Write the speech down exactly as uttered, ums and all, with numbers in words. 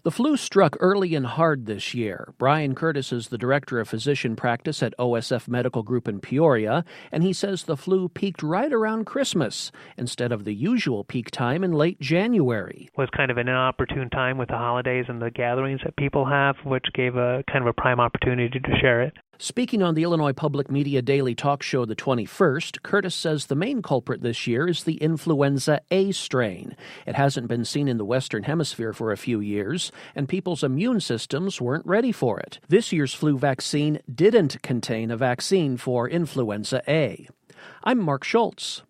The flu struck early and hard this year. Brian Curtis is the director of physician practice at O S F Medical Group in Peoria, and he says the flu peaked right around Christmas instead of the usual peak time in late January. It was kind of an inopportune time with the holidays and the gatherings that people have, which gave a kind of a prime opportunity to share it. Speaking on the Illinois Public Media Daily Talk Show the twenty-first, Curtis says the main culprit this year is the influenza A strain. It hasn't been seen in the Western Hemisphere for a few years, and people's immune systems weren't ready for it. This year's flu vaccine didn't contain a vaccine for influenza A. I'm Mark Schultz.